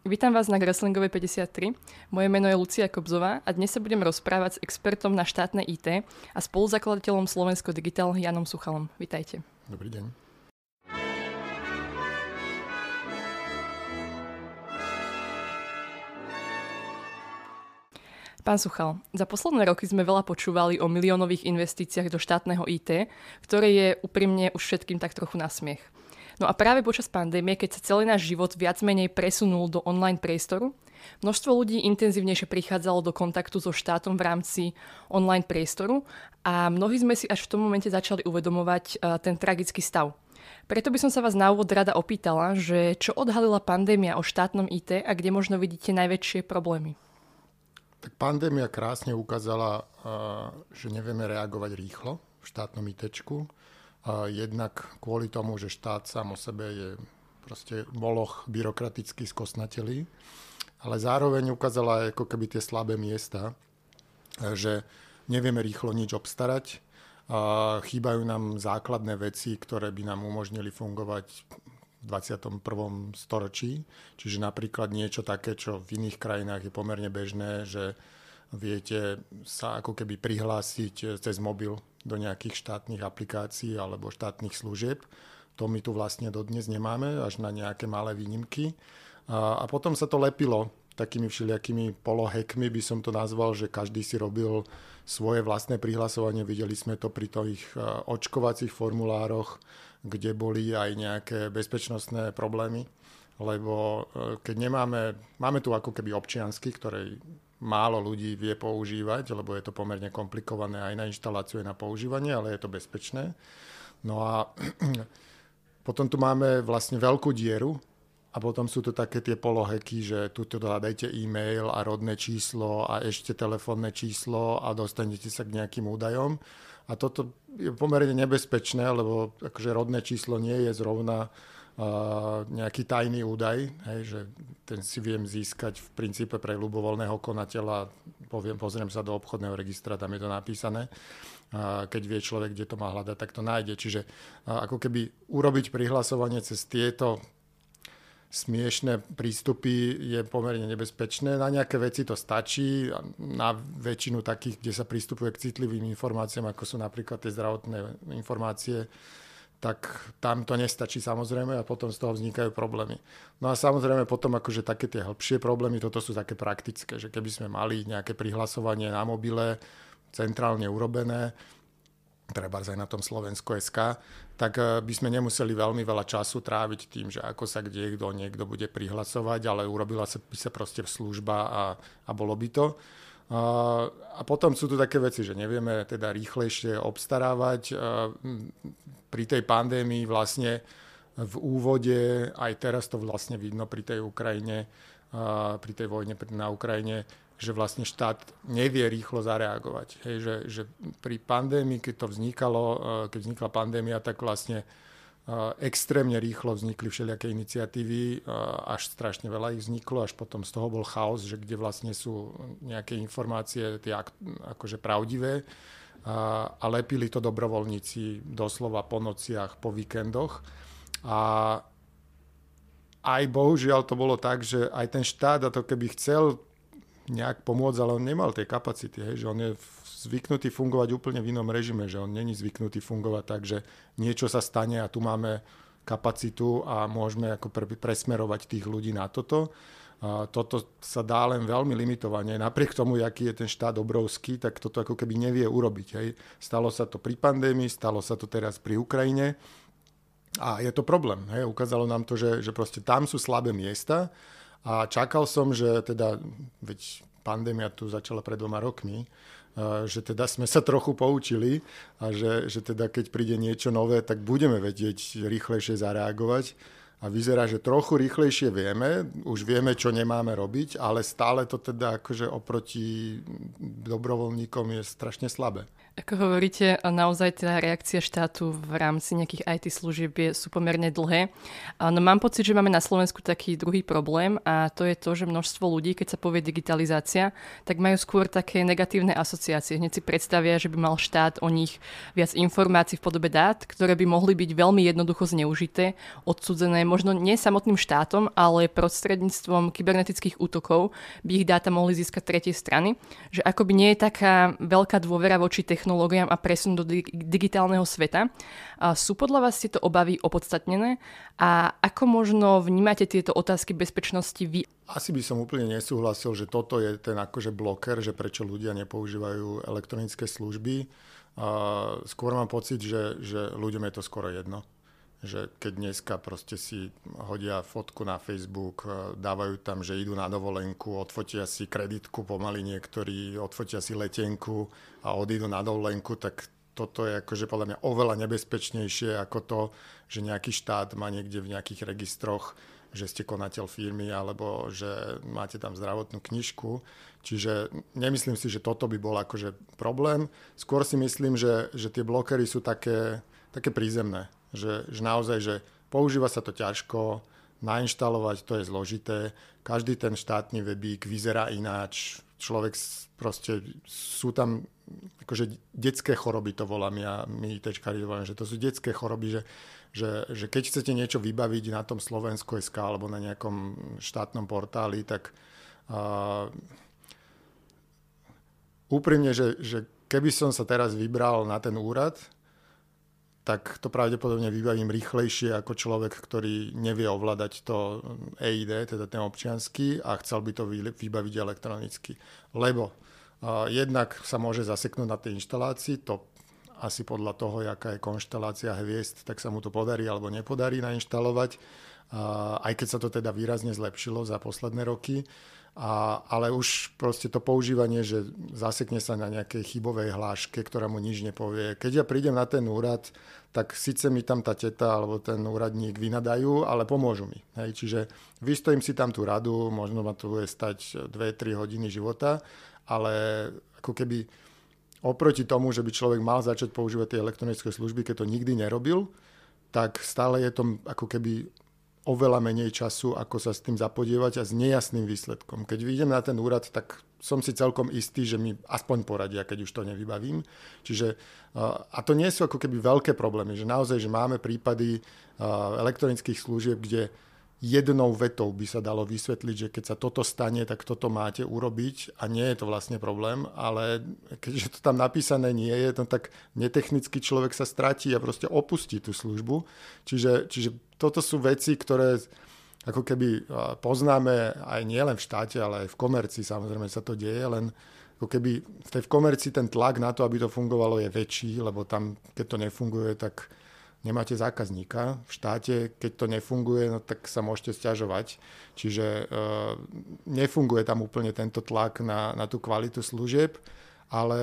Vítam vás na Wrestlingovej 53. Moje meno je Lucia Kobzová a dnes sa budem rozprávať s expertom na štátne IT a spoluzakladateľom Slovensko Digital Jánom Suchalom. Vítajte. Dobrý deň. Pán Suchal, za posledné roky sme veľa počúvali o miliónových investíciách do štátneho IT, ktoré je úprimne už všetkým tak trochu na smiech. No a práve počas pandémie, keď sa celý náš život viac menej presunul do online priestoru, množstvo ľudí intenzívnejšie prichádzalo do kontaktu so štátom v rámci online priestoru a mnohí sme si až v tom momente začali uvedomovať ten tragický stav. Preto by som sa vás na úvod rada opýtala, že čo odhalila pandémia o štátnom IT a kde možno vidíte najväčšie problémy? Tak pandémia krásne ukázala, že nevieme reagovať rýchlo v štátnom ITčku. Jednak kvôli tomu, že štát sám o sebe je proste moloch byrokraticky skosnatelý, ale zároveň ukázala ako keby tie slabé miesta, že nevieme rýchlo nič obstarať. Chýbajú nám základné veci, ktoré by nám umožnili fungovať v 21. storočí. Čiže napríklad niečo také, čo v iných krajinách je pomerne bežné, že viete sa ako keby prihlásiť cez mobil do nejakých štátnych aplikácií alebo štátnych služieb. To my tu vlastne dodnes nemáme, až na nejaké malé výnimky. A potom sa to lepilo takými všelijakými polohackmi, by som to nazval, že každý si robil svoje vlastné prihlasovanie. Videli sme to pri tých očkovacích formulároch, kde boli aj nejaké bezpečnostné problémy, lebo keď máme tu ako keby občiansky, ktoré málo ľudí vie používať, lebo je to pomerne komplikované aj na inštaláciu, aj na používanie, ale je to bezpečné. No a potom tu máme vlastne veľkú dieru a potom sú tu také tie poloheky, že tu dajte e-mail a rodné číslo a ešte telefónne číslo a dostanete sa k nejakým údajom. A toto je pomerne nebezpečné, lebo akože rodné číslo nie je zrovna nejaký tajný údaj, hej, že ten si viem získať v princípe pre ľubovoľného konateľa, pozriem sa do obchodného registra, tam je to napísané. Keď vie človek, kde to má hľadať, tak to nájde. Čiže ako keby urobiť prihlasovanie cez tieto smiešné prístupy je pomerne nebezpečné. Na nejaké veci to stačí, na väčšinu takých, kde sa pristupuje k citlivým informáciám, ako sú napríklad tie zdravotné informácie, tak tam to nestačí samozrejme a potom z toho vznikajú problémy. No a samozrejme potom akože také tie hĺbšie problémy, toto sú také praktické, že keby sme mali nejaké prihlasovanie na mobile centrálne urobené, treba aj na tom Slovensko.sk, tak by sme nemuseli veľmi veľa času tráviť tým, že ako sa niekto bude prihlasovať, ale urobila by sa proste služba a bolo by to. A potom sú tu také veci, že nevieme teda rýchlejšie obstarávať. Pri tej pandémii vlastne v úvode, aj teraz to vlastne vidno pri tej Ukrajine, pri tej vojne na Ukrajine, že vlastne štát nevie rýchlo zareagovať. Hej, že pri pandémii, keď vznikla pandémia, tak vlastne extrémne rýchlo vznikli všelijaké iniciatívy, až strašne veľa ich vzniklo, až potom z toho bol chaos, že kde vlastne sú nejaké informácie tie akože pravdivé a lepili to dobrovoľníci doslova po nociach, po víkendoch. A aj bohužiaľ to bolo tak, že aj ten štát, a to keby chcel nejak pomôcť, ale on nemal tie kapacity, hej, že on je zvyknutý fungovať úplne v inom režime, že on není zvyknutý fungovať tak, že niečo sa stane a tu máme kapacitu a môžeme ako presmerovať tých ľudí na toto. Toto sa dá len veľmi limitovane. Napriek tomu, aký je ten štát obrovský, tak toto ako keby nevie urobiť. Hej. Stalo sa to pri pandémii, stalo sa to teraz pri Ukrajine a je to problém. Hej. Ukázalo nám to, že proste tam sú slabé miesta. A čakal som, že teda, veď pandémia tu začala pred 2 rokmi, že teda sme sa trochu poučili a že teda keď príde niečo nové, tak budeme vedieť rýchlejšie zareagovať. A vyzerá, že trochu rýchlejšie vieme, už vieme, čo nemáme robiť, ale stále to teda akože oproti dobrovoľníkom je strašne slabé. Ako hovoríte, naozaj tá reakcia štátu v rámci nejakých IT služieb sú pomerne dlhé. No mám pocit, že máme na Slovensku taký druhý problém a to je to, že množstvo ľudí, keď sa povie digitalizácia, tak majú skôr také negatívne asociácie. Hneď si predstavia, že by mal štát o nich viac informácií v podobe dát, ktoré by mohli byť veľmi jednoducho zneužité, odsudzené možno nie samotným štátom, ale prostredníctvom kybernetických útokov by ich dáta mohli získať tretie strany. Že akoby nie je taká veľká dôvera voči technológiám a presun do digitálneho sveta. Sú podľa vás tieto obavy opodstatnené a ako možno vnímate tieto otázky bezpečnosti vy? Asi by som úplne nesúhlasil, že toto je ten akože bloker, že prečo ľudia nepoužívajú elektronické služby. Skôr mám pocit, že ľuďom je to skoro jedno. Že keď dneska proste si hodia fotku na Facebook, dávajú tam, že idú na dovolenku, odfotia si kreditku pomaly niektorí, odfotia si letenku a odídu na dovolenku, tak toto je akože podľa mňa oveľa nebezpečnejšie ako to, že nejaký štát má niekde v nejakých registroch, že ste konateľ firmy alebo že máte tam zdravotnú knižku. Čiže nemyslím si, že toto by bol akože problém. Skôr si myslím, že tie blokery sú také prízemné. Že naozaj, že používa sa to ťažko, nainštalovať to je zložité, každý ten štátny webík vyzerá ináč, človek proste, sú tam akože detské choroby to volám ja, my ITčkári volám, že to sú detské choroby, že keď chcete niečo vybaviť na tom Slovensko.sk alebo na nejakom štátnom portáli, tak úprimne, že keby som sa teraz vybral na ten úrad, tak to pravdepodobne vybavím rýchlejšie ako človek, ktorý nevie ovládať to EID, teda ten občiansky, a chcel by to vybaviť elektronicky. Lebo jednak sa môže zaseknúť na tej inštalácii, to asi podľa toho, jaká je konštelácia hviezd, tak sa mu to podarí alebo nepodarí nainštalovať, aj keď sa to teda výrazne zlepšilo za posledné roky. Ale už proste to používanie, že zasekne sa na nejakej chybovej hláške, ktorá mu nič nepovie. Keď ja prídem na ten úrad, tak síce mi tam tá teta alebo ten úradník vynadajú, ale pomôžu mi. Hej. Čiže vystojím si tam tú radu, možno ma to bude stať 2-3 hodiny života, ale ako keby oproti tomu, že by človek mal začať používať tie elektronické služby, keď to nikdy nerobil, tak stále je to ako keby oveľa menej času, ako sa s tým zapodievať a s nejasným výsledkom. Keď vyjdem na ten úrad, tak som si celkom istý, že mi aspoň poradia, keď už to nevybavím. Čiže, a to nie sú ako keby veľké problémy, že naozaj, že máme prípady elektronických služieb, kde jednou vetou by sa dalo vysvetliť, že keď sa toto stane, tak toto máte urobiť a nie je to vlastne problém, ale keďže to tam napísané nie je, no tak netechnický človek sa stratí a proste opustí tú službu. Čiže toto sú veci, ktoré ako keby poznáme aj nielen v štáte, ale aj v komercii, samozrejme sa to deje, len ako keby v komercii ten tlak na to, aby to fungovalo, je väčší, lebo tam, keď to nefunguje, tak nemáte zákazníka. V štáte, keď to nefunguje, no tak sa môžete sťažovať. Čiže nefunguje tam úplne tento tlak na tú kvalitu služieb, ale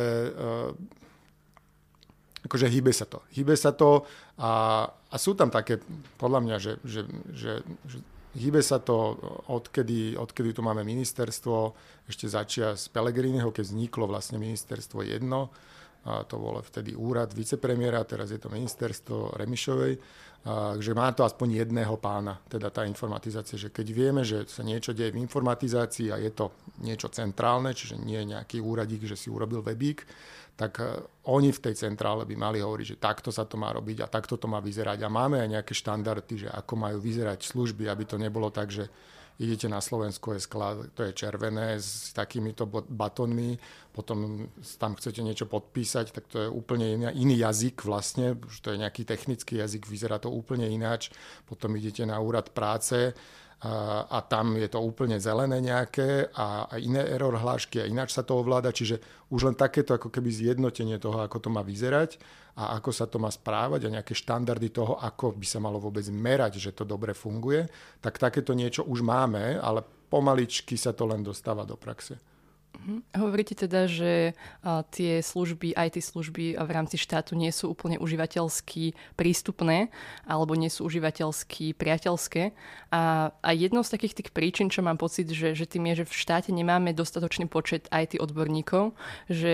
akože hýbe sa to. Hýbe sa to a sú tam také, podľa mňa, že hýbe sa to, odkedy tu máme ministerstvo, ešte začias Pellegriniho, keď vzniklo vlastne ministerstvo jedno, a to bolo vtedy úrad vicepremiéra, teraz je to ministerstvo Remišovej, že má to aspoň jedného pána, teda tá informatizácia, že keď vieme, že sa niečo deje v informatizácii a je to niečo centrálne, čiže nie je nejaký úradík, že si urobil webík, tak oni v tej centrále by mali hovoriť, že takto sa to má robiť a takto to má vyzerať. A máme aj nejaké štandardy, že ako majú vyzerať služby, aby to nebolo tak, že idete na Slovensko.sk, to je červené s takýmito batónmi, potom tam chcete niečo podpísať, tak to je úplne iný jazyk vlastne, že to je nejaký technický jazyk, vyzerá to úplne ináč. Potom idete na úrad práce a tam je to úplne zelené nejaké a iné error hlášky a ináč sa to ovláda, čiže už len takéto ako keby zjednotenie toho, ako to má vyzerať a ako sa to má správať a nejaké štandardy toho, ako by sa malo vôbec merať, že to dobre funguje, tak takéto niečo už máme, ale pomaličky sa to len dostáva do praxe. Hovoríte teda, že tie služby, IT služby v rámci štátu nie sú úplne užívateľsky prístupné alebo nie sú užívateľsky priateľské. A jednou z takých tých príčin, čo mám pocit, že tým je, že v štáte nemáme dostatočný počet IT odborníkov, že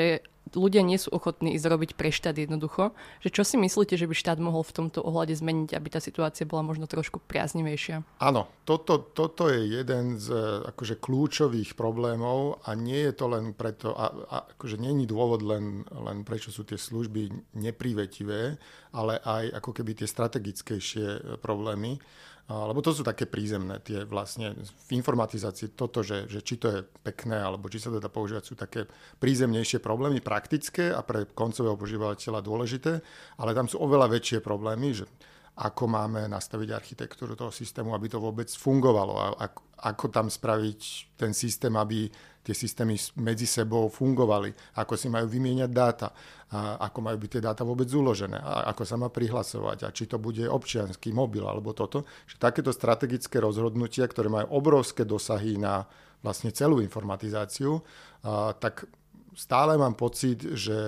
ľudia nie sú ochotní ísť robiť pre štát jednoducho. Že čo si myslíte, že by štát mohol v tomto ohľade zmeniť, aby tá situácia bola možno trošku priaznivejšia? Áno, toto je jeden z akože kľúčových problémov a nie je to len preto, akože nie je dôvod len prečo sú tie služby neprívětivé, ale aj ako keby tie strategickejšie problémy. Lebo to sú také prízemné, tie vlastne v informatizácii toto, že či to je pekné, alebo či sa to dá používať, sú také prízemnejšie problémy, praktické a pre koncového používateľa dôležité, ale tam sú oveľa väčšie problémy, že ako máme nastaviť architektúru toho systému, aby to vôbec fungovalo a ako tam spraviť ten systém, aby tie systémy medzi sebou fungovali, ako si majú vymieňať dáta, a ako majú byť tie dáta vôbec uložené, a ako sa má prihlasovať a či to bude občiansky mobil alebo toto. Že takéto strategické rozhodnutia, ktoré majú obrovské dosahy na vlastne celú informatizáciu, tak stále mám pocit, že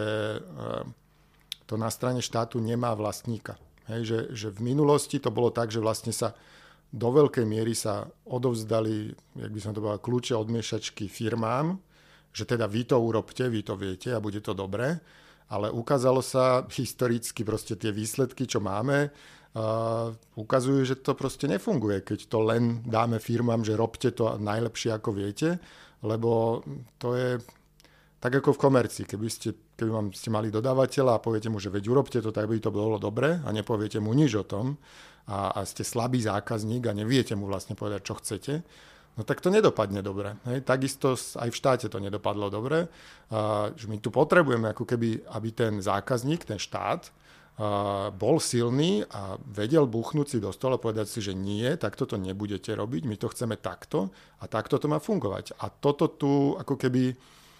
to na strane štátu nemá vlastníka. Hej, že v minulosti to bolo tak, že vlastne sa do veľkej miery sa odovzdali, jak by som to povedal, kľúče od miešačky firmám, že teda vy to urobte, vy to viete a bude to dobré, ale ukázalo sa historicky proste tie výsledky, čo máme, ukazujú, že to proste nefunguje, keď to len dáme firmám, že robte to najlepšie ako viete, lebo to je tak ako v komercii, keby ste mali dodávateľa a poviete mu, že veď urobte to, tak by to bolo dobre a nepoviete mu nič o tom a ste slabý zákazník a neviete mu vlastne povedať, čo chcete, no tak to nedopadne dobre. Hej? Takisto aj v štáte to nedopadlo dobre. Že my tu potrebujeme, ako keby, aby ten zákazník, ten štát, bol silný a vedel buchnúť si do stola a povedať si, že nie, takto to nebudete robiť, my to chceme takto a takto to má fungovať. A toto tu ako keby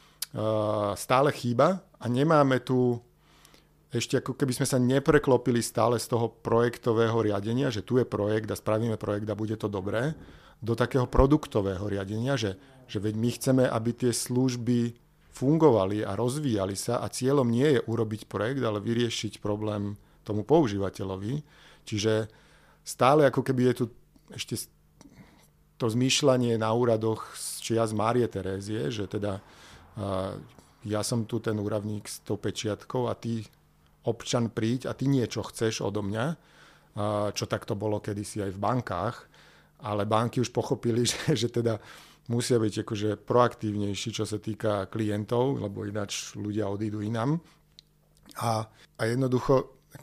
stále chýba a nemáme tu ešte ako keby sme sa nepreklopili stále z toho projektového riadenia, že tu je projekt a spravíme projekt a bude to dobré, do takého produktového riadenia, že veď my chceme, aby tie služby fungovali a rozvíjali sa a cieľom nie je urobiť projekt, ale vyriešiť problém tomu používateľovi. Čiže stále ako keby je tu ešte to zmýšľanie na úradoch z čias Márie Terézie, že teda ja som tu ten úradník s tou pečiatkou a ty občan príď a ty niečo chceš odo mňa, čo takto bolo kedysi aj v bankách, ale banky už pochopili, že teda musia byť akože proaktívnejší, čo sa týka klientov, lebo ináč ľudia odídu inám. A jednoducho, ako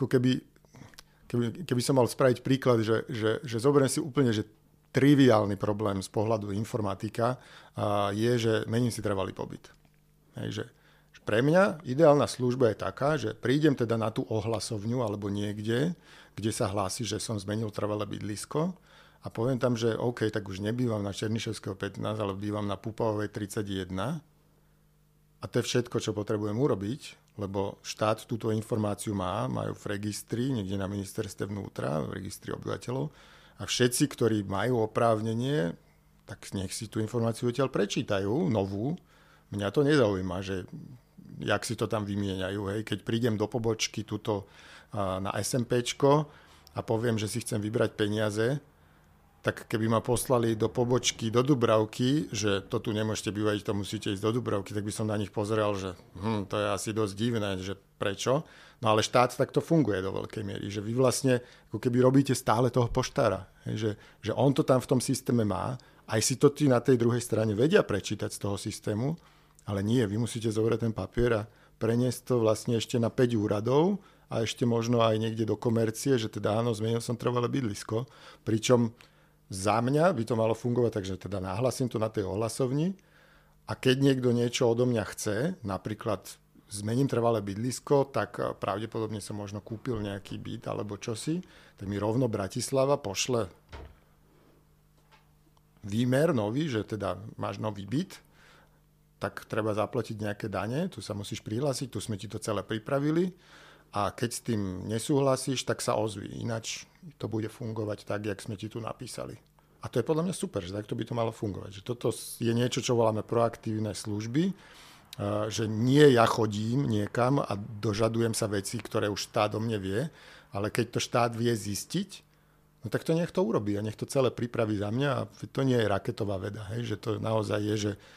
keby som mal spraviť príklad, že zoberiem si úplne, že triviálny problém z pohľadu informatika je, že mením si trvalý pobyt. Hej, že pre mňa ideálna služba je taká, že prídem teda na tú ohlasovňu alebo niekde, kde sa hlási, že som zmenil trvalé bydlisko a poviem tam, že OK, tak už nebývam na Černiševského 15, ale bývam na Pupavovej 31 a to je všetko, čo potrebujem urobiť, lebo štát túto informáciu majú v registri, niekde na ministerstve vnútra, v registri obyvateľov a všetci, ktorí majú oprávnenie, tak nech si tú informáciu odtiaľ prečítajú, novú. Mňa to nezaujíma, že jak si to tam vymieňajú. Hej. Keď prídem do pobočky tuto na SMPčko a poviem, že si chcem vybrať peniaze, tak keby ma poslali do pobočky do Dubravky, že to tu nemôžete bývať, to musíte ísť do Dubravky, tak by som na nich pozrel, že to je asi dosť divné, že prečo. No ale štát takto funguje do veľkej miery, že vy vlastne ako keby robíte stále toho poštára. Hej, že on to tam v tom systéme má, aj si to tí na tej druhej strane vedia prečítať z toho systému, ale nie, vy musíte zobrať ten papier a preniesť to vlastne ešte na 5 úradov a ešte možno aj niekde do komercie, že teda áno, zmenil som trvalé bydlisko. Pričom za mňa by to malo fungovať, takže teda nahlasím to na tej ohlasovni a keď niekto niečo odo mňa chce, napríklad zmením trvalé bydlisko, tak pravdepodobne som možno kúpil nejaký byt alebo čosi, tak mi rovno Bratislava pošle výmer nový, že teda máš nový byt, tak treba zaplatiť nejaké dane, tu sa musíš prihlásiť, tu sme ti to celé pripravili a keď s tým nesúhlasíš, tak sa ozví. Ináč to bude fungovať tak, jak sme ti tu napísali. A to je podľa mňa super, že takto by to malo fungovať. Že toto je niečo, čo voláme proaktívne služby, že nie ja chodím niekam a dožadujem sa veci, ktoré už štát o mne vie, ale keď to štát vie zistiť, no tak to nech to urobí a nech to celé pripraví za mňa a to nie je raketová veda, hej? Že to naozaj je, že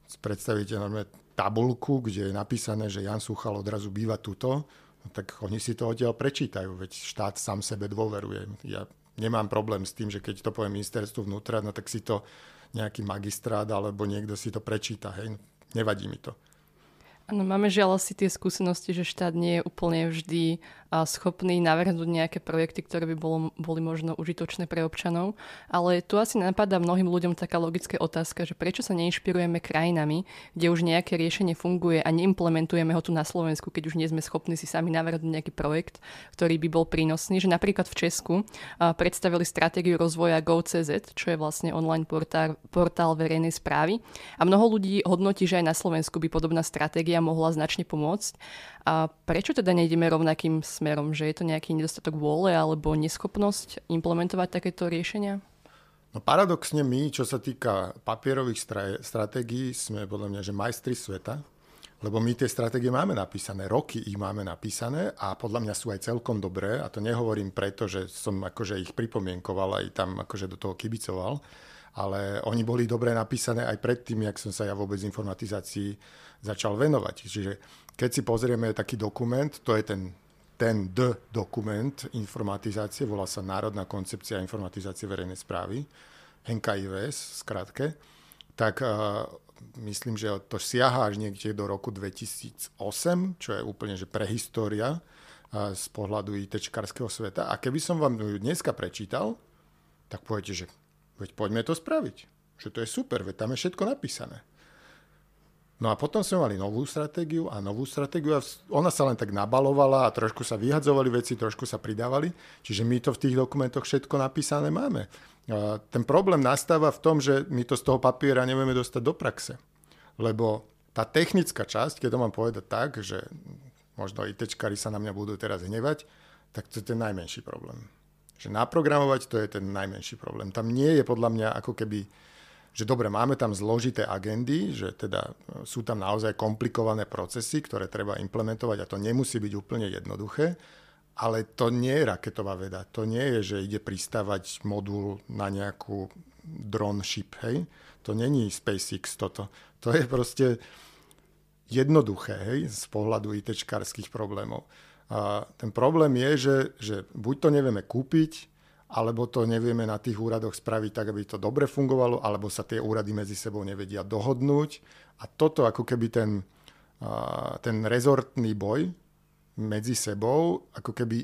predstavíte normálne tabuľku, kde je napísané, že Ján Suchal odrazu býva tuto, no tak oni si to odtiaľ prečítajú, veď štát sám sebe dôveruje. Ja nemám problém s tým, že keď to povie ministerstvo vnútra, no tak si to nejaký magistrát alebo niekto si to prečíta, hej, nevadí mi to. Áno, máme žiaľ asi tie skúsenosti, že štát nie je úplne vždy schopný navrhnúť nejaké projekty, ktoré by boli možno užitočné pre občanov. Ale tu asi napadá mnohým ľuďom taká logická otázka, že prečo sa neinšpirujeme krajinami, kde už nejaké riešenie funguje a neimplementujeme ho tu na Slovensku, keď už nie sme schopní si sami navrhnúť nejaký projekt, ktorý by bol prínosný. Že napríklad v Česku predstavili stratégiu rozvoja Go.cz, čo je vlastne online portál verejnej správy. A mnoho ľudí hodnotí, že aj na Slovensku by podobná stratégia mohla značne pomôcť. A prečo teda nejdeme rovnakým smerom? Že je to nejaký nedostatok vôle alebo neschopnosť implementovať takéto riešenia? No paradoxne my, čo sa týka papierových stratégií, sme podľa mňa, že majstri sveta, lebo my tie stratégie máme napísané, roky ich máme napísané a podľa mňa sú aj celkom dobré a to nehovorím preto, že som akože ich pripomienkoval aj tam akože do toho kibicoval, ale oni boli dobre napísané aj predtým, jak som sa ja vôbec informatizácii začal venovať. Čiže keď si pozrieme taký dokument, to je ten dokument informatizácie, volá sa Národná koncepcia informatizácie verejnej správy, NKIVS skrátke, tak myslím, že to siaha až niekde do roku 2008, čo je úplne že prehistória z pohľadu ITčkarského sveta. A keby som vám ju dneska prečítal, tak poviete, že veď poďme to spraviť. Že to je super, veď tam je všetko napísané. No a potom sme mali novú stratégiu a ona sa len tak nabalovala a trošku sa vyhadzovali veci, trošku sa pridávali. Čiže my to v tých dokumentoch všetko napísané máme. A ten problém nastáva v tom, že my to z toho papiera nevieme dostať do praxe. Lebo tá technická časť, keď to mám povedať tak, že možno ITčkári sa na mňa budú teraz hnevať, tak to je ten najmenší problém. Že naprogramovať, to je ten najmenší problém. Tam nie je podľa mňa ako keby, že dobre, máme tam zložité agendy, že teda sú tam naozaj komplikované procesy, ktoré treba implementovať a to nemusí byť úplne jednoduché, ale to nie je raketová veda. To nie je, že ide pristávať modul na nejakú drone ship, hej? To není SpaceX toto. To je proste jednoduché, hej, z pohľadu ITčkarských problémov. A ten problém je, že buď to nevieme kúpiť, alebo to nevieme na tých úradoch spraviť tak, aby to dobre fungovalo, alebo sa tie úrady medzi sebou nevedia dohodnúť. A toto ako keby ten rezortný boj medzi sebou, ako keby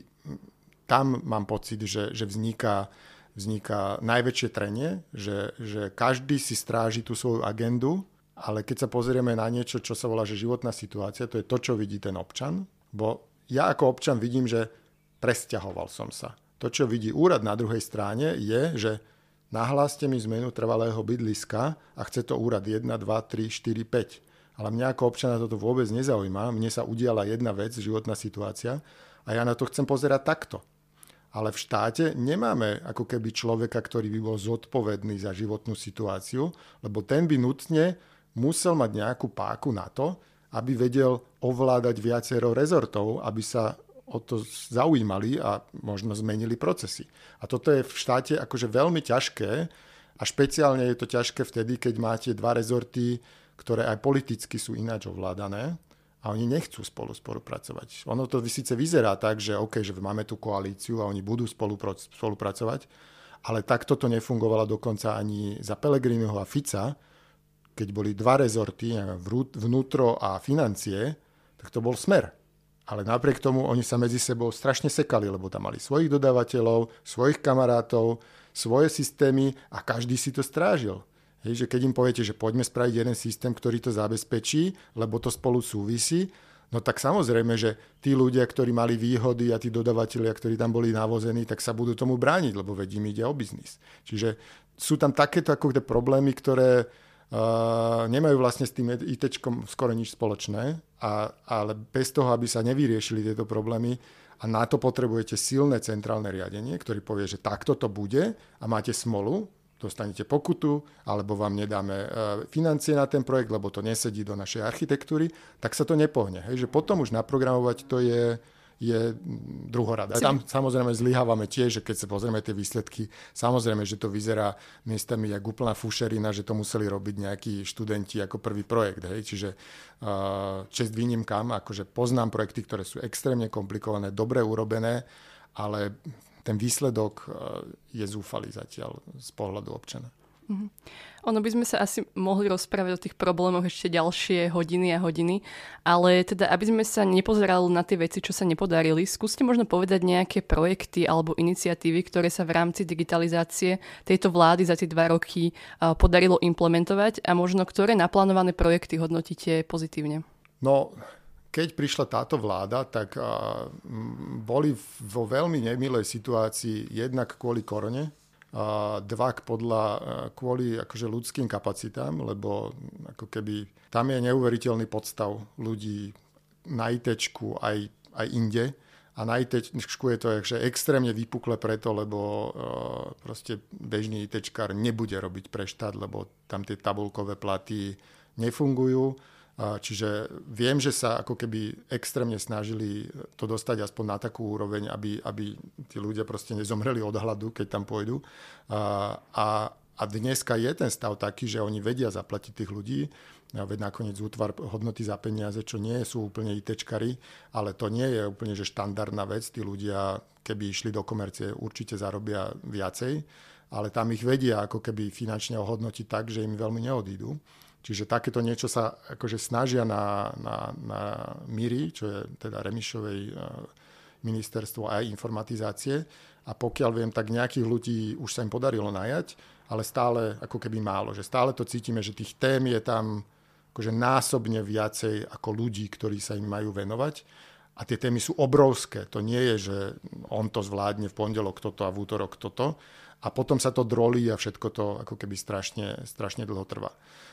tam mám pocit, že vzniká najväčšie trenie, že každý si stráži tú svoju agendu, ale keď sa pozrieme na niečo, čo sa volá, že životná situácia, to je to, čo vidí ten občan, bo ja ako občan vidím, že presťahoval som sa. To, čo vidí úrad na druhej strane, je, že nahláste mi zmenu trvalého bydliska a chce to úrad 1, 2, 3, 4, 5. Ale mňa ako občana toto vôbec nezaujíma. Mne sa udiala jedna vec, životná situácia a ja na to chcem pozerať takto. Ale v štáte nemáme ako keby človeka, ktorý by bol zodpovedný za životnú situáciu, lebo ten by nutne musel mať nejakú páku na to, aby vedel ovládať viacero rezortov, aby sa o to zaujímali a možno zmenili procesy. A toto je v štáte akože veľmi ťažké a špeciálne je to ťažké vtedy, keď máte dva rezorty, ktoré aj politicky sú ináč ovládané a oni nechcú spolupracovať. Ono to síce vyzerá tak, že OK, že máme tú koalíciu a oni budú spolupracovať, ale takto to nefungovalo dokonca ani za Pellegriniho a Fica, keď boli dva rezorty, vnútro a financie, tak to bol Smer. Ale napriek tomu oni sa medzi sebou strašne sekali, lebo tam mali svojich dodávateľov, svojich kamarátov, svoje systémy a každý si to strážil. Hej, že keď im poviete, že poďme spraviť jeden systém, ktorý to zabezpečí, lebo to spolu súvisí, no tak samozrejme, že tí ľudia, ktorí mali výhody a tí dodávateľia, ktorí tam boli navození, tak sa budú tomu brániť, lebo veď im ide o biznis. Čiže sú tam takéto ako problémy, ktoré nemajú vlastne s tým ITčkom skoro nič spoločné, ale bez toho, aby sa nevyriešili tieto problémy a na to potrebujete silné centrálne riadenie, ktorý povie, že takto to bude a máte smolu, dostanete pokutu, alebo vám nedáme financie na ten projekt, lebo to nesedí do našej architektúry, tak sa to nepohne. Hej? Že potom už naprogramovať to je druhorada. Tam samozrejme zlyhávame tiež, že keď sa pozrieme tie výsledky, samozrejme, že to vyzerá miestami jak úplná fušerina, že to museli robiť nejakí študenti ako prvý projekt. Hej? Čiže čest výnimkám, akože poznám projekty, ktoré sú extrémne komplikované, dobre urobené, ale ten výsledok je zúfalý zatiaľ z pohľadu občana. Ono by sme sa asi mohli rozprávať o tých problémoch ešte ďalšie hodiny a hodiny, ale teda, aby sme sa nepozerali na tie veci, čo sa nepodarili, skúste možno povedať nejaké projekty alebo iniciatívy, ktoré sa v rámci digitalizácie tejto vlády za tie 2 roky podarilo implementovať a možno ktoré naplánované projekty hodnotíte pozitívne. No, keď prišla táto vláda, tak boli vo veľmi nemilej situácii jednak kvôli korone, kvôli akože ľudským kapacitám, lebo ako keby tam je neuveriteľný podstav ľudí na ITčku aj inde. A na ITčku je to že extrémne vypukle preto, lebo proste bežný ITčkár nebude robiť pre štát, lebo tam tie tabulkové platy nefungujú. Čiže viem, že sa ako keby extrémne snažili to dostať aspoň na takú úroveň, aby tí ľudia proste nezomreli od hladu, keď tam pôjdu. A dneska je ten stav taký, že oni vedia zaplatiť tých ľudí. Veď nakoniec útvar hodnoty za peniaze, čo nie sú úplne ITčkari, ale to nie je úplne že štandardná vec. Tí ľudia, keby išli do komercie, určite zarobia viacej, ale tam ich vedia ako keby finančne ohodnotiť tak, že im veľmi neodídu. Čiže takéto niečo sa akože snažia na MIRI, čo je teda Remišovej ministerstvo aj informatizácie. A pokiaľ viem, tak nejakých ľudí už sa im podarilo najať, ale stále ako keby málo. Že stále to cítime, že tých tém je tam akože násobne viacej ako ľudí, ktorí sa im majú venovať. A tie témy sú obrovské. To nie je, že on to zvládne v pondelok toto a v útorok toto. A potom sa to drolí a všetko to ako keby strašne dlho trvá.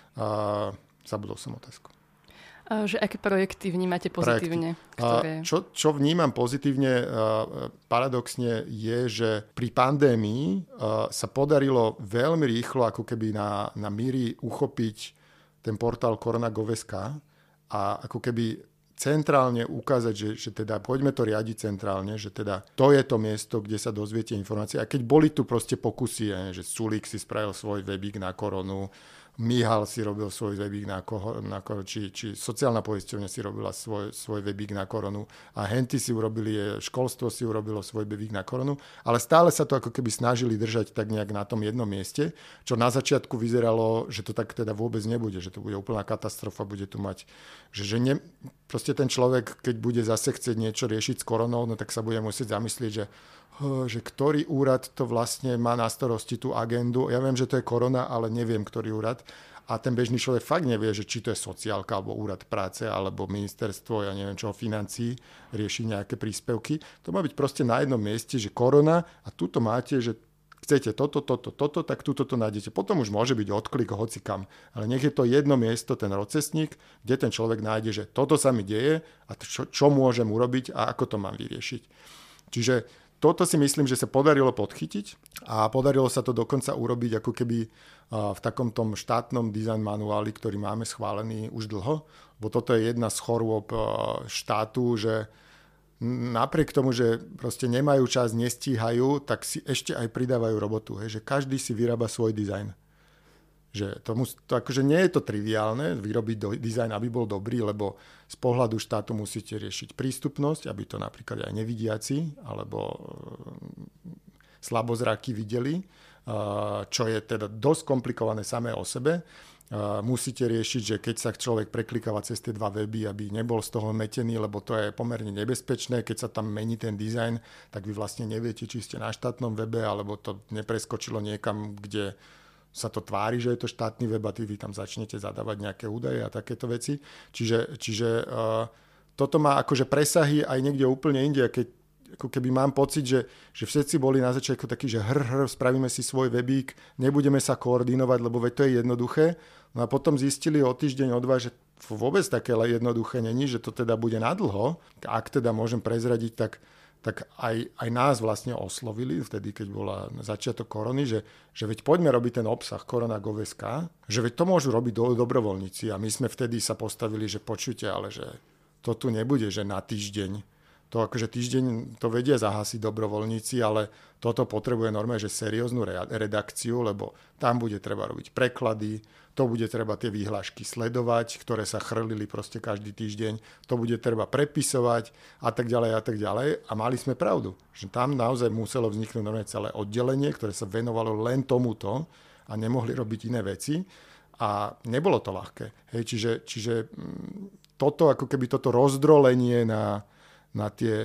Zabudol som otázku. Že aké projekty vnímate pozitívne? Ktoré... Čo vnímam pozitívne paradoxne je, že pri pandémii sa podarilo veľmi rýchlo ako keby na MIRI uchopiť ten portál korona.gov.sk a ako keby centrálne ukázať, že teda poďme to riadiť centrálne, že teda to je to miesto, kde sa dozviete informácie. A keď boli tu proste pokusy, že Sulík si spravil svoj webík na koronu, Mihal si robil svoj webík na koronu, či sociálna poisťovňa si robila svoj webík na koronu a henty si urobili, školstvo si urobilo svoj webík na koronu, ale stále sa to ako keby snažili držať tak nejak na tom jednom mieste, čo na začiatku vyzeralo, že to tak teda vôbec nebude, že to bude úplná katastrofa, bude tu mať, proste ten človek, keď bude zase chcieť niečo riešiť s koronou, no tak sa bude musieť zamyslieť, že ktorý úrad to vlastne má na starosti tú agendu. Ja viem, že to je korona, ale neviem, ktorý úrad. A ten bežný človek fakt nevie, že či to je sociálka, alebo úrad práce, alebo ministerstvo, ja neviem čoho, financií, rieši nejaké príspevky. To má byť proste na jednom mieste, že korona a tuto máte, že chcete toto, tak tuto to nájdete. Potom už môže byť odklik hocikam. Ale nech je to jedno miesto, ten procesník, kde ten človek nájde, že toto sa mi deje a čo môžem urobiť a ako to mám vyriešiť. Čiže toto si myslím, že sa podarilo podchytiť a podarilo sa to dokonca urobiť ako keby v takom tom štátnom design manuáli, ktorý máme schválený už dlho, bo toto je jedna z chorôb štátu, že napriek tomu, že proste nemajú čas, nestíhajú, tak si ešte aj pridávajú robotu, že každý si vyrába svoj dizajn. Že to akože nie je to triviálne vyrobiť dizajn, aby bol dobrý, lebo z pohľadu štátu musíte riešiť prístupnosť, aby to napríklad aj nevidiaci alebo slabozraky videli, čo je teda dosť komplikované samé o sebe. Musíte riešiť, že keď sa človek preklikáva cez tie 2 weby, aby nebol z toho metený, lebo to je pomerne nebezpečné. Keď sa tam mení ten dizajn, tak vy vlastne neviete, či ste na štátnom webe, alebo to nepreskočilo niekam, kde sa to tvári, že je to štátny web a vy tam začnete zadávať nejaké údaje a takéto veci. Čiže toto má akože presahy aj niekde úplne inde. Keď ako keby mám pocit, že všetci boli na začiatku takí, že spravíme si svoj webík, nebudeme sa koordinovať, lebo veď to je jednoduché. No a potom zistili o týždeň, o 2, že vôbec také jednoduché není, že to teda bude nadlho. Ak teda môžem prezradiť, tak aj nás vlastne oslovili, vtedy, keď bola začiatok korony, že veď poďme robiť ten obsah korona.gov.sk, že veď to môžu robiť dobrovoľníci. A my sme vtedy sa postavili, že počujte, ale že to tu nebude, že na týždeň. To akože týždeň to vedia zahasiť dobrovoľníci, ale toto potrebuje normálne, že serióznu redakciu, lebo tam bude treba robiť preklady, to bude treba tie výhlášky sledovať, ktoré sa chrlili proste každý týždeň, to bude treba prepisovať a tak ďalej a tak ďalej. A mali sme pravdu, že tam naozaj muselo vzniknúť normálne celé oddelenie, ktoré sa venovalo len tomuto a nemohli robiť iné veci. A nebolo to ľahké. Hej, čiže toto, ako keby toto rozdrolenie na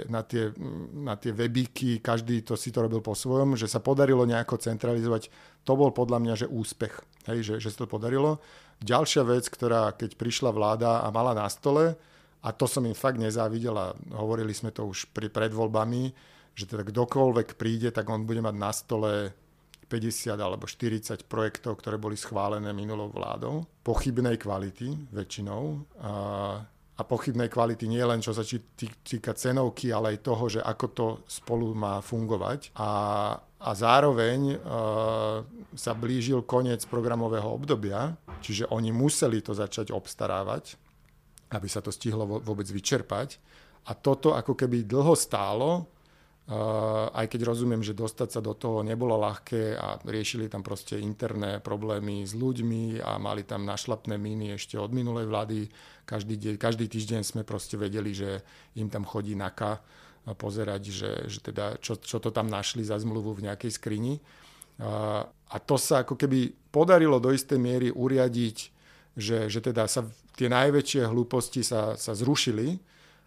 tie webíky, každý si to robil po svojom, že sa podarilo nejako centralizovať, to bol podľa mňa, že úspech, hej, že sa to podarilo. Ďalšia vec, ktorá keď prišla vláda a mala na stole, a to som im fakt nezávidel a hovorili sme to už pred voľbami, že teda kdokoľvek príde, tak on bude mať na stole 50 alebo 40 projektov, ktoré boli schválené minulou vládou. Pochybnej kvality väčšinou. A pochybnej kvality nie len čo sa týka cenovky, ale aj toho, že ako to spolu má fungovať. A zároveň sa blížil koniec programového obdobia, čiže oni museli to začať obstarávať, aby sa to stihlo vôbec vyčerpať. A toto ako keby dlho stálo, aj keď rozumiem, že dostať sa do toho nebolo ľahké a riešili tam proste interné problémy s ľuďmi a mali tam našlapné míny ešte od minulej vlády. Každý týždeň sme proste vedeli, že im tam chodí NAKA pozerať, že teda čo to tam našli za zmluvu v nejakej skrini. A to sa ako keby podarilo do istej miery uriadiť, že teda sa tie najväčšie hlúposti sa zrušili,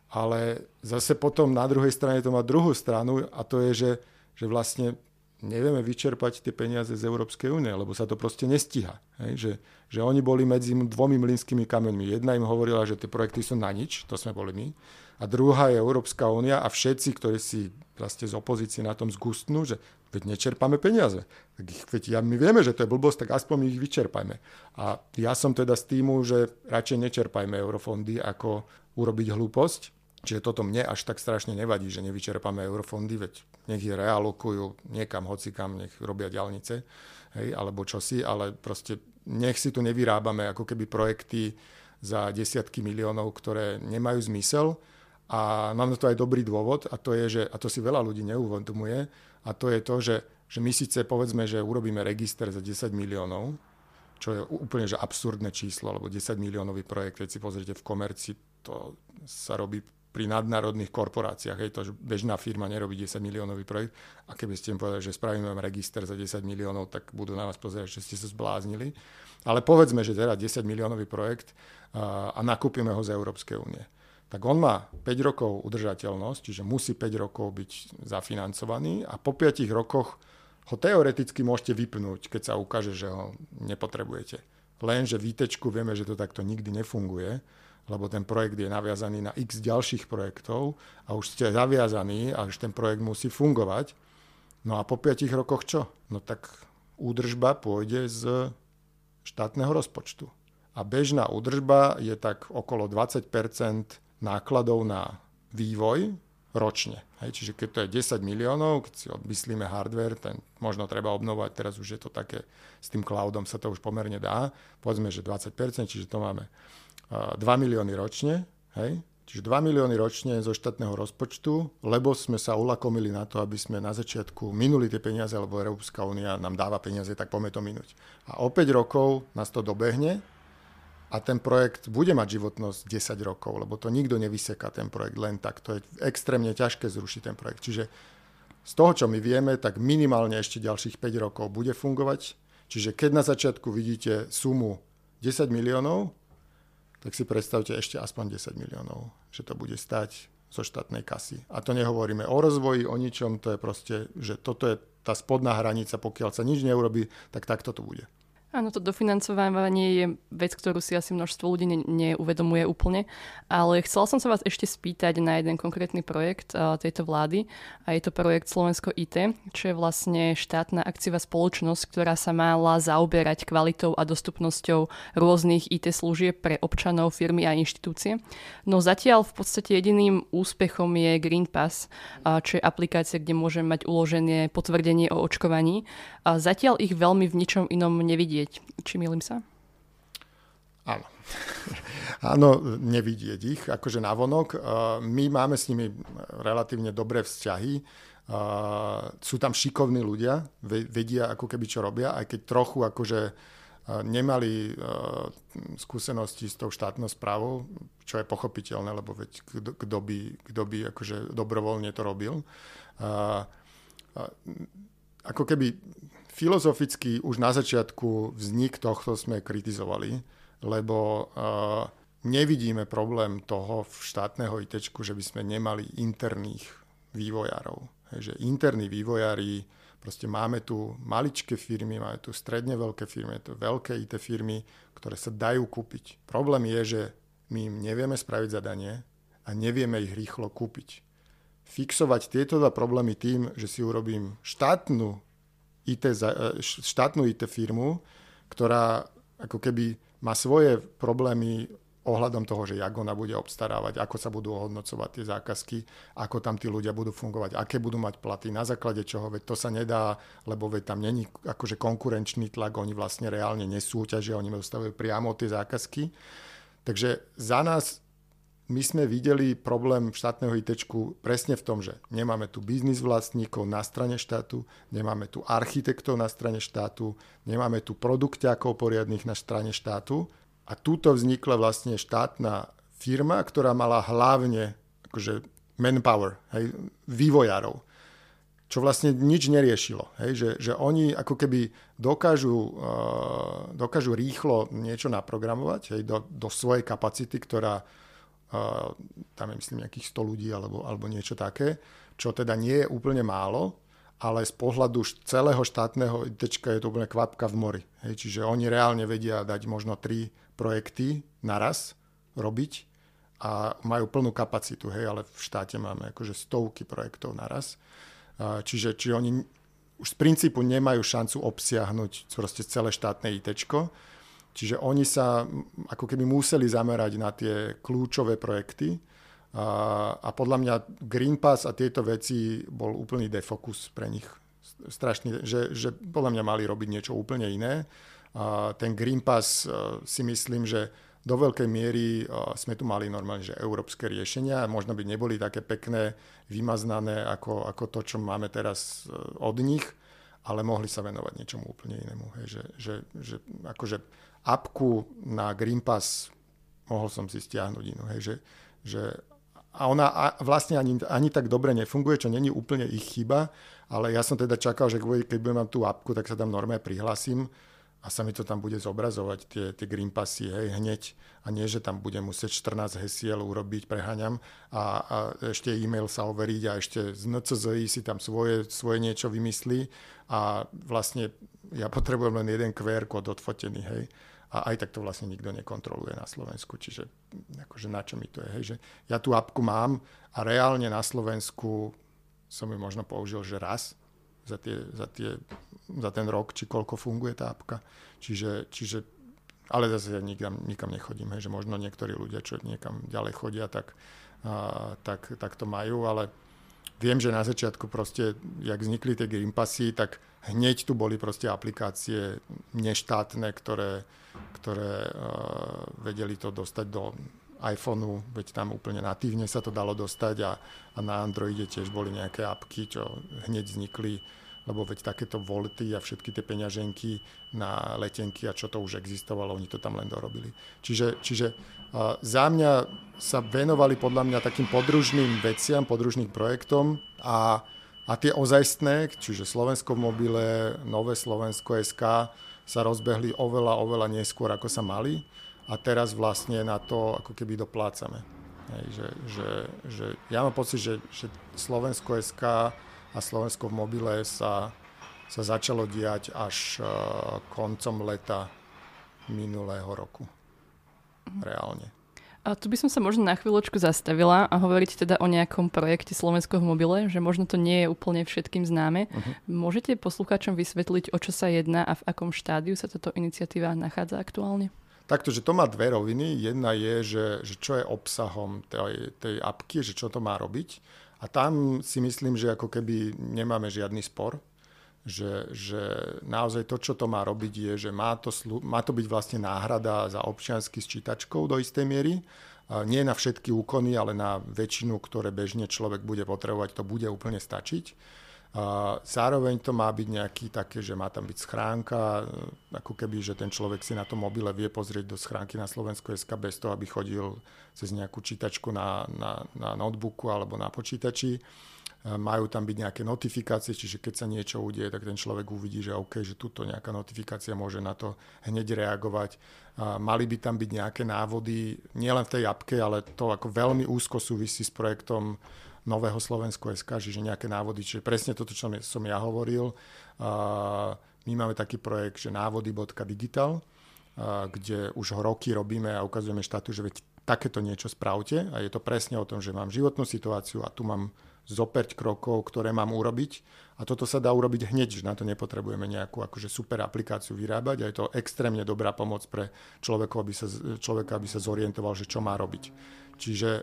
ale zase potom na druhej strane to má druhú stranu a to je, že vlastne nevieme vyčerpať tie peniaze z Európskej únie, lebo sa to proste nestíha. Hej? Že oni boli medzi dvomi mlynskými kameňmi. Jedna im hovorila, že tie projekty sú na nič, to sme boli my. A druhá je Európska únia a všetci, ktorí si vlastne z opozície na tom zgustnú, že veď nečerpáme peniaze. Veď my vieme, že to je blbosť, tak aspoň ich vyčerpajme. A ja som teda z týmu, že radšej nečerpajme eurofondy, ako urobiť hlúposť. Čiže toto mne až tak strašne nevadí, že nevyčerpáme eurofondy, veď nech ich realokujú niekam, hocikam, nech robia diaľnice, hej, alebo čosi, ale proste nech si tu nevyrábame ako keby projekty za desiatky miliónov, ktoré nemajú zmysel. A mám na to aj dobrý dôvod a to je, že, a to si veľa ľudí neuvedomuje, a to je to, že my síce povedzme, že urobíme register za 10 miliónov, čo je úplne že absurdné číslo, lebo 10 miliónový projekt, keď si pozrite v komercii, to sa robí pri nadnárodných korporáciách. Hej, to, že bežná firma nerobí 10 miliónový projekt a keby ste im povedali, že spravíme vám register za 10 miliónov, tak budú na vás pozerať, že ste sa zbláznili. Ale povedzme, že teda 10 miliónový projekt a nakúpime ho z Európskej únie. Tak on má 5 rokov udržateľnosť, čiže musí 5 rokov byť zafinancovaný a po 5 rokoch ho teoreticky môžete vypnúť, keď sa ukáže, že ho nepotrebujete. Lenže v ITčku vieme, že to takto nikdy nefunguje, lebo ten projekt je naviazaný na x ďalších projektov a už ste zaviazaní a už ten projekt musí fungovať. No a po 5 rokoch čo? No tak údržba pôjde z štátneho rozpočtu. A bežná údržba je tak okolo 20% nákladov na vývoj ročne. Hej, čiže keď to je 10 miliónov, keď si odmyslíme hardware, ten možno treba obnovovať, teraz už je to také, s tým cloudom sa to už pomerne dá, povedzme, že 20%, čiže to máme 2 milióny ročne, hej? Čiže 2 milióny ročne zo štátneho rozpočtu, lebo sme sa ulakomili na to, aby sme na začiatku minuli tie peniaze, lebo Európska únia nám dáva peniaze, tak poďme to minúť. A o 5 rokov nás to dobehne a ten projekt bude mať životnosť 10 rokov, lebo to nikto nevyseká ten projekt len tak. To je extrémne ťažké zrušiť ten projekt. Čiže z toho, čo my vieme, tak minimálne ešte ďalších 5 rokov bude fungovať. Čiže keď na začiatku vidíte sumu 10 miliónov, tak si predstavte ešte aspoň 10 miliónov, že to bude stať zo štátnej kasy. A to nehovoríme o rozvoji, o ničom, to je proste, že toto je tá spodná hranica, pokiaľ sa nič neurobí, tak takto to bude. Áno, to dofinancovanie je vec, ktorú si asi množstvo ľudí neuvedomuje úplne, ale chcela som sa vás ešte spýtať na jeden konkrétny projekt tejto vlády a je to projekt Slovensko IT, čo je vlastne štátna akciová spoločnosť, ktorá sa mala zaoberať kvalitou a dostupnosťou rôznych IT služieb pre občanov, firmy a inštitúcie. No zatiaľ v podstate jediným úspechom je Green Pass, čo je aplikácia, kde môžem mať uložené potvrdenie o očkovaní. A zatiaľ ich veľmi v ničom inom nevidieť. Či mýlim sa? Áno. Áno, nevidieť ich, akože navonok. My máme s nimi relatívne dobré vzťahy. Sú tam šikovní ľudia, vedia ako keby čo robia, aj keď trochu akože nemali skúsenosti s tou štátnou správou, čo je pochopiteľné, lebo veď kto by akože dobrovoľne to robil. Ako keby filozoficky už na začiatku vznik tohto sme kritizovali, lebo nevidíme problém toho v štátneho ITčku, že by sme nemali interných vývojárov. Že interní vývojári, proste máme tu maličké firmy, máme tu stredne veľké firmy, tu veľké IT firmy, ktoré sa dajú kúpiť. Problém je, že my im nevieme spraviť zadanie a nevieme ich rýchlo kúpiť. Fixovať tieto dva problémy tým, že si urobím štátnu IT firmu, ktorá ako keby má svoje problémy ohľadom toho, že jak ona bude obstarávať, ako sa budú ohodnocovať tie zákazky, ako tam tí ľudia budú fungovať, aké budú mať platy, na základe čoho, veď to sa nedá, lebo veď tam není akože konkurenčný tlak, oni vlastne reálne nesúťažia, oni dostávajú priamo tie zákazky. Takže za nás my sme videli problém štátneho ITčku presne v tom, že nemáme tu biznis vlastníkov na strane štátu, nemáme tu architektov na strane štátu, nemáme tu produkťákov poriadnych na strane štátu. A túto vznikla vlastne štátna firma, ktorá mala hlavne akože manpower, hej, vývojárov, čo vlastne nič neriešilo. Hej, že oni ako keby dokážu rýchlo niečo naprogramovať, hej, do svojej kapacity, ktorá tam je myslím nejakých 100 ľudí alebo niečo také, čo teda nie je úplne málo, ale z pohľadu celého štátneho ITčka je to úplne kvapka v mori. Hej, čiže oni reálne vedia dať možno 3 projekty naraz robiť a majú plnú kapacitu, hej, ale v štáte máme akože stovky projektov naraz. Čiže oni už z princípu nemajú šancu obsiahnuť proste celé štátne ITčko. Čiže oni sa ako keby museli zamerať na tie kľúčové projekty a podľa mňa Green Pass a tieto veci bol úplný defokus pre nich. Strašný, že podľa mňa mali robiť niečo úplne iné. Ten Green Pass si myslím, že do veľkej miery sme tu mali normálne, že európske riešenia. Možno by neboli také pekné, vymaznané ako to, čo máme teraz od nich, ale mohli sa venovať niečomu úplne inému. Hej, že akože apku na Green Pass mohol som si stiahnuť inú. Hej, a ona vlastne ani tak dobre nefunguje, čo není úplne ich chyba, ale ja som teda čakal, že keď budem mať tú apku, tak sa tam normálne prihlasím a sa mi to tam bude zobrazovať, tie Green Passy, hej, hneď. A nie, že tam budem musieť 14 hesiel urobiť, preháňam a ešte e-mail sa overiť a ešte z NCZI si tam svoje niečo vymyslí a vlastne ja potrebujem len jeden QR kód odfotený, hej. A aj tak to vlastne nikto nekontroluje na Slovensku, čiže akože na čo mi to je, hej, že ja tú apku mám a reálne na Slovensku som ju možno použil, že raz za ten rok, či koľko funguje tá apka. Čiže ale zase ja nikam nechodím, hej, že možno niektorí ľudia, čo niekam ďalej chodia, tak to majú, ale viem, že na začiatku proste, jak vznikli tie Green Passy, tak hneď tu boli proste aplikácie neštátne, ktoré vedeli to dostať do iPhoneu, veď tam úplne natívne sa to dalo dostať a na Androide tiež boli nejaké apky, čo hneď vznikli, lebo veď takéto volty a všetky tie peňaženky na letenky a čo to už existovalo, oni to tam len dorobili. Čiže za mňa sa venovali podľa mňa takým podružným veciam, podružným projektom a tie ozajstné, čiže Slovensko v mobile, Nové Slovensko SK sa rozbehli oveľa neskôr, ako sa mali a teraz vlastne na to ako keby doplácame. Že ja mám pocit, že Slovensko SK a Slovensko v mobile sa začalo diať až koncom leta minulého roku. Reálne. A tu by som sa možno na chvíľočku zastavila a hovoriť teda o nejakom projekte Slovensko v mobile, že možno to nie je úplne všetkým známe. Môžete poslucháčom vysvetliť, o čo sa jedná a v akom štádiu sa táto iniciatíva nachádza aktuálne? Takto, že to má dve roviny. Jedna je, že čo je obsahom tej apky, že čo to má robiť. A tam si myslím, že ako keby nemáme žiadny spor, že naozaj to, čo to má robiť, je, že má to byť vlastne náhrada za občiansky s čítačkou do istej miery. Nie na všetky úkony, ale na väčšinu, ktoré bežne človek bude potrebovať, to bude úplne stačiť. Zároveň to má byť nejaký také, že má tam byť schránka, ako keby, že ten človek si na tom mobile vie pozrieť do schránky na Slovensko.sk bez toho, aby chodil cez nejakú čítačku na notebooku alebo na počítači. Majú tam byť nejaké notifikácie, čiže keď sa niečo udeje, tak ten človek uvidí, že OK, že tuto nejaká notifikácia môže na to hneď reagovať. Mali by tam byť nejaké návody, nielen v tej appke, ale to ako veľmi úzko súvisí s projektom nového Slovensko.sk, čiže nejaké návody, čiže presne toto, čo som ja hovoril. My máme taký projekt, že návody.digital, kde už ho roky robíme a ukazujeme štátu, že veď takéto niečo spravte a je to presne o tom, že mám životnú situáciu a tu mám zopäť krokov, ktoré mám urobiť. A toto sa dá urobiť hneď, že na to nepotrebujeme nejakú akože super aplikáciu vyrábať a je to extrémne dobrá pomoc pre človeka, aby sa zorientoval, že čo má robiť. Čiže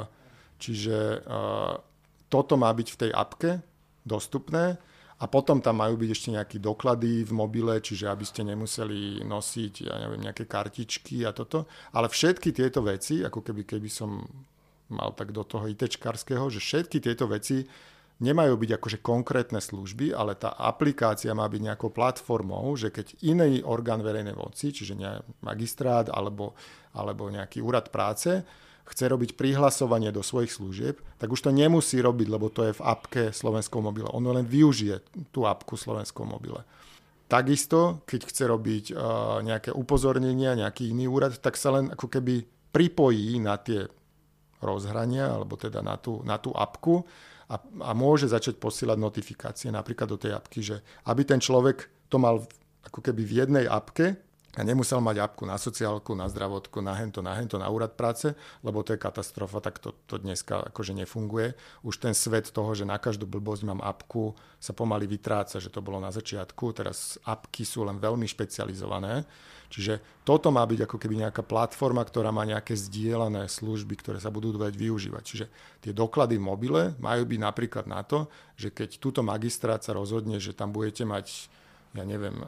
toto má byť v tej appke dostupné a potom tam majú byť ešte nejaké doklady v mobile, čiže aby ste nemuseli nosiť, ja neviem, nejaké kartičky a toto. Ale všetky tieto veci, ako keby som mal tak do toho ITčkarského, že všetky tieto veci nemajú byť akože konkrétne služby, ale tá aplikácia má byť nejakou platformou, že keď iný orgán verejnej moci, čiže magistrát alebo nejaký úrad práce, chce robiť prihlasovanie do svojich služieb, tak už to nemusí robiť, lebo to je v appke Slovenskom mobile. Ono len využije tú appku Slovenskom mobile. Takisto, keď chce robiť nejaké upozornenia, nejaký iný úrad, tak sa len ako keby pripojí na tie rozhrania, alebo teda na tú appku a môže začať posielať notifikácie napríklad do tej appky, že aby ten človek to mal ako keby v jednej appke a nemusel mať appku na sociálku, na zdravotku, na hento, na úrad práce, lebo to je katastrofa, tak to dneska akože nefunguje. Už ten svet toho, že na každú blbosť mám appku, sa pomaly vytráca, že to bolo na začiatku. Teraz appky sú len veľmi špecializované. Čiže toto má byť ako keby nejaká platforma, ktorá má nejaké zdieľané služby, ktoré sa budú dať využívať. Čiže tie doklady v mobile majú byť napríklad na to, že keď túto magistrát sa rozhodne, že tam budete mať, ja neviem,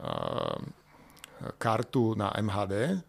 kartu na MHD,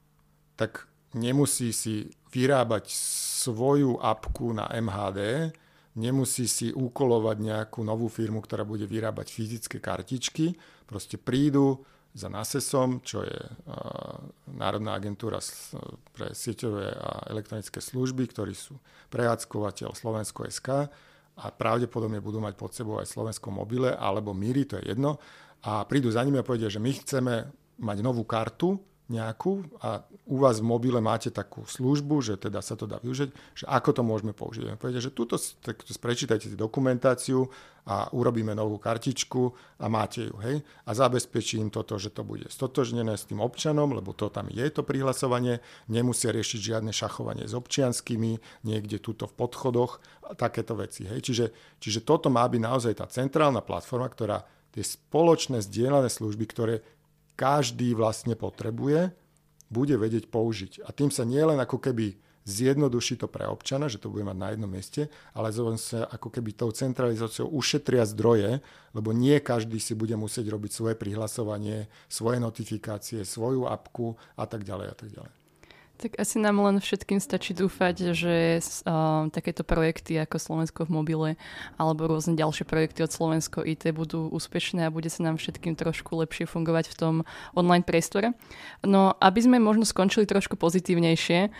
tak nemusí si vyrábať svoju apku na MHD, nemusí si úkolovať nejakú novú firmu, ktorá bude vyrábať fyzické kartičky. Proste prídu za NASESom, čo je Národná agentúra pre sieťové a elektronické služby, ktorí sú prevádzkovateľ Slovensko.sk a pravdepodobne budú mať pod sebou aj Slovensko mobile alebo Miri, to je jedno. A prídu za nimi a povedia, že my chceme mať novú kartu nejakú a u vás v mobile máte takú službu, že teda sa to dá využiť, že ako to môžeme použiť. Povedia, že tuto prečítajte dokumentáciu a urobíme novú kartičku a máte ju, hej? A zabezpečím toto, že to bude stotožnené s tým občanom, lebo to tam je to prihlasovanie, nemusia riešiť žiadne šachovanie s občianskými, niekde tuto v podchodoch a takéto veci, hej? Čiže toto má byť naozaj tá centrálna platforma, ktorá tie spoločné zdieľané služby, ktoré každý vlastne potrebuje, bude vedieť použiť. A tým sa nielen ako keby zjednoduší to pre občana, že to bude mať na jednom mieste, ale sa ako keby tou centralizáciou ušetria zdroje, lebo nie každý si bude musieť robiť svoje prihlasovanie, svoje notifikácie, svoju apku a tak ďalej a tak ďalej. Tak asi nám len všetkým stačí dúfať, že takéto projekty ako Slovensko v mobile alebo rôzne ďalšie projekty od Slovensko IT budú úspešné a bude sa nám všetkým trošku lepšie fungovať v tom online priestore. No, aby sme možno skončili trošku pozitívnejšie,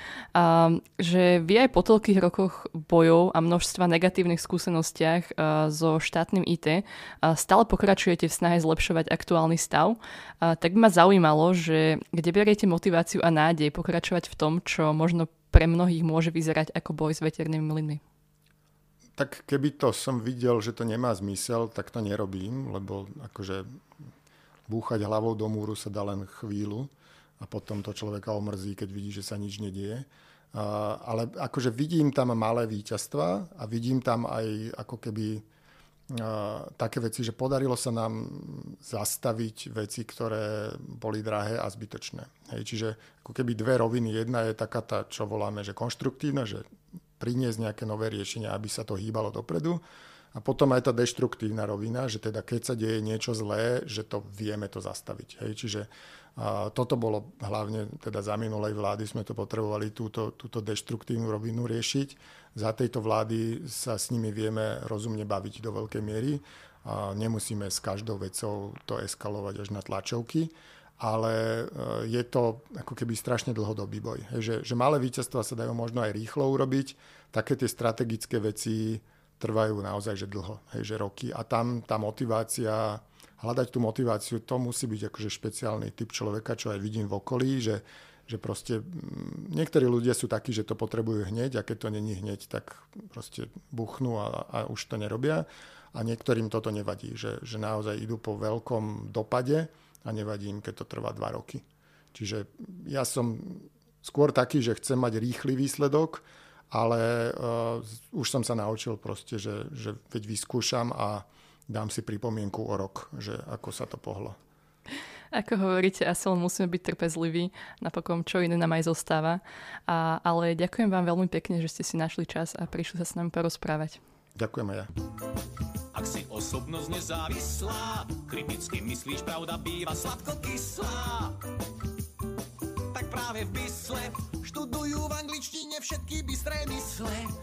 že vy aj po toľkých rokoch bojov a množstva negatívnych skúsenostiach so štátnym IT stále pokračujete v snahe zlepšovať aktuálny stav. Tak by ma zaujímalo, že kde beriete motiváciu a nádej pokračovať v tom, čo možno pre mnohých môže vyzerať ako boj s veternými mlynmi. Tak keby to som videl, že to nemá zmysel, tak to nerobím, lebo akože búchať hlavou do múru sa dá len chvíľu a potom to človeka omrzí, keď vidí, že sa nič nedieje. Ale akože vidím tam malé víťazstva a vidím tam aj ako keby také veci, že podarilo sa nám zastaviť veci, ktoré boli drahé a zbytočné. Hej, čiže ako keby dve roviny. Jedna je taká tá, čo voláme, že konštruktívna, že priniesť nejaké nové riešenia, aby sa to hýbalo dopredu. A potom aj tá deštruktívna rovina, že teda keď sa deje niečo zlé, že to vieme to zastaviť. Hej? Čiže toto bolo hlavne teda za minulej vlády, sme to potrebovali túto deštruktívnu rovinu riešiť. Za tejto vlády sa s nimi vieme rozumne baviť do veľkej miery. Nemusíme s každou vecou to eskalovať až na tlačovky, ale je to ako keby strašne dlhodobý boj. Hej? Že malé víťazstvá sa dajú možno aj rýchlo urobiť, také tie strategické veci trvajú naozaj že dlho, hej, že roky. A tam tá motivácia, hľadať tú motiváciu, to musí byť akože špeciálny typ človeka, čo aj vidím v okolí, že proste niektorí ľudia sú takí, že to potrebujú hneď a keď to není hneď, tak proste buchnú a už to nerobia. A niektorým toto nevadí, že naozaj idú po veľkom dopade a nevadí im, keď to trvá 2 roky. Čiže ja som skôr taký, že chcem mať rýchly výsledok, ale už som sa naučil proste, že veď vyskúšam a dám si pripomienku o rok, že ako sa to pohlo. Ako hovoríte, asi len musíme byť trpezliví, napokon čo iné nám aj zostáva. Ale ďakujem vám veľmi pekne, že ste si našli čas a prišli sa s nami porozprávať. Ďakujem aj ja. Ak si osobnosť nezávislá, kriticky myslíš, pravda býva sladkokyslá. Tak práve v Bysle študujú v angličtine všetky bystré mysle.